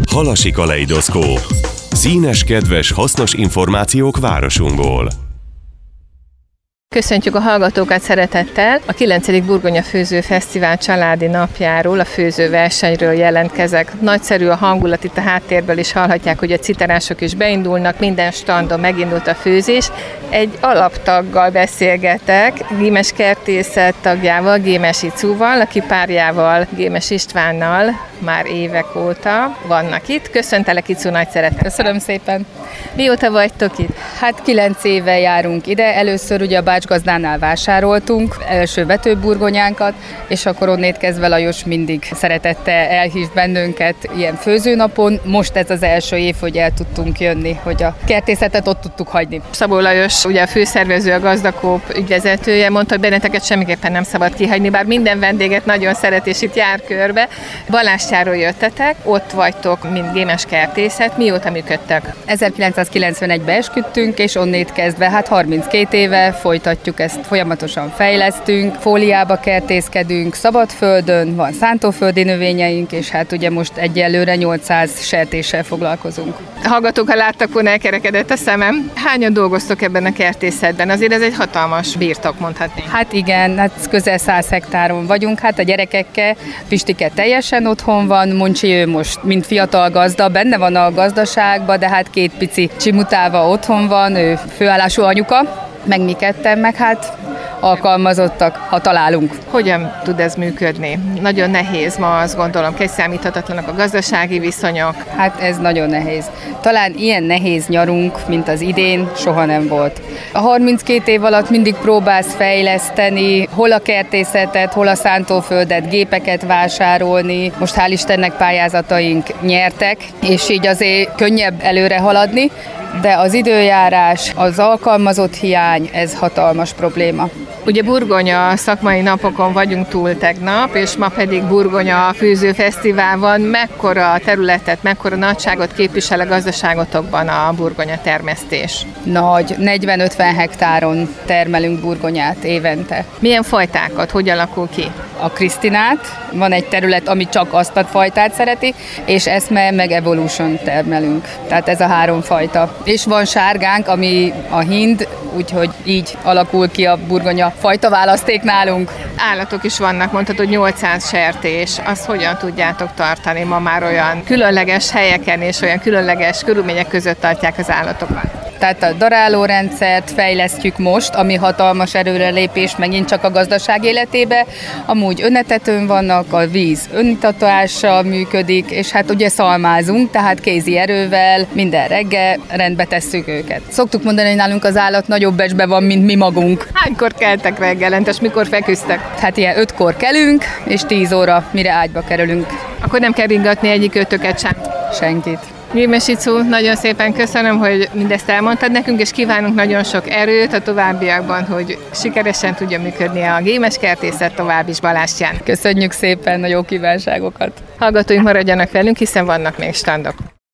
Halasi kaleidoszkóp. Színes, kedves, hasznos információk városunkból. Köszöntjük a hallgatókat szeretettel! A 9. Burgonya Főző Fesztivál családi napjáról, a főzőversenyről jelentkezek. Nagyszerű a hangulat, itt a háttérből is hallhatják, hogy a citerások is beindulnak, minden standon megindult a főzés. Egy alaptaggal beszélgetek, Gémes Kertészet tagjával, Gémes Icúval, aki párjával, Gémes Istvánnal már évek óta vannak itt. Köszöntelek, Icú, nagy szeretettel! Köszönöm szépen! Mióta vagytok itt? Hát 9 éve járunk ide, először ugye a bácsgazdánál vásároltunk első vetőburgonyánkat, és akkor onnét kezdve Lajos mindig szeretettel elhív bennünket ilyen főzőnapon. Most ez az első év, hogy el tudtunk jönni, hogy a kertészetet ott tudtuk hagyni. Szabó Lajos, ugye a főszervező, a Gazdakóp ügyvezetője, mondta, hogy benneteket semmiképpen nem szabad kihagyni, bár minden vendéget nagyon szeret, és itt jár körbe. Balástyáról jöttetek, ott vagytok, mint Gémes Kertészet. Mióta működtek? 1991-ben esküdtünk, és onnét kezdve, hát 32 éve folytatjuk ezt, folyamatosan fejlesztünk, fóliába kertészkedünk, szabadföldön, van szántóföldi növényeink, és hát ugye most egyelőre 800 sertéssel foglalkozunk. A hallgatók, ha láttak volna, elkerekedett a szemem. Hányan dolgoztok ebben a kertészetben? Azért ez egy hatalmas birtok, mondhatni. Hát igen, hát közel 100 hektáron vagyunk, hát a gyerekekkel, Pistike teljesen otthon van, Moncsi ő most, mint fiatal gazda, benne van a gazdaságban, de hát 2 pici csimutáva otthon van, ő főállású anyuka, meg mi ketten, meg hát alkalmazottak, ha találunk. Hogyan tud ez működni? Nagyon nehéz ma, azt gondolom, számíthatatlanak a gazdasági viszonyok. Hát ez nagyon nehéz. Talán ilyen nehéz nyarunk, mint az idén, soha nem volt. A 32 év alatt mindig próbálsz fejleszteni, hol a kertészetet, hol a szántóföldet, gépeket vásárolni. Most hál' Istennek pályázataink nyertek, és így azért könnyebb előre haladni, de az időjárás, az alkalmazott hiány, ez hatalmas probléma. Ugye Burgonya szakmai napokon vagyunk túl tegnap, és ma pedig Burgonya Főző Fesztivál van. Mekkora területet, mekkora nagyságot képvisel a gazdaságotokban a burgonya termesztés? Nagy, 40-50 hektáron termelünk burgonyát évente. Milyen fajtákat, hogy alakul ki? A Krisztinát, van egy terület, ami csak azt a fajtát szereti, és Eszme meg Evolution termelünk. Tehát ez a 3 fajta. És van sárgánk, ami a hind, úgyhogy így alakul ki a burgonya fajta választék nálunk. Állatok is vannak, mondhatod 800 sertés. Azt hogyan tudjátok tartani? Ma már olyan különleges helyeken és olyan különleges körülmények között tartják az állatokat. Tehát a darálórendszert fejlesztjük most, ami hatalmas erőrelépés megint csak a gazdaság életébe. Amúgy önetetőn vannak, a víz öntatolással működik, és hát ugye szalmázunk, tehát kézi erővel minden reggel rendbe tesszük őket. Szoktuk mondani, hogy nálunk az állat nagyobb becsbe van, mint mi magunk. Hánykor keltek reggelente, és mikor feküztek? Hát ilyen 5-kor kelünk, és 10 óra, mire ágyba kerülünk. Akkor nem kell ringatni egyik ötöket sem? Senkit. Gémes Icú, nagyon szépen köszönöm, hogy mindezt elmondtad nekünk, és kívánunk nagyon sok erőt a továbbiakban, hogy sikeresen tudja működni a Gémes Kertészet tovább is Balástyán. Köszönjük szépen a jó kívánságokat! Hallgatóink, maradjanak velünk, hiszen vannak még standok.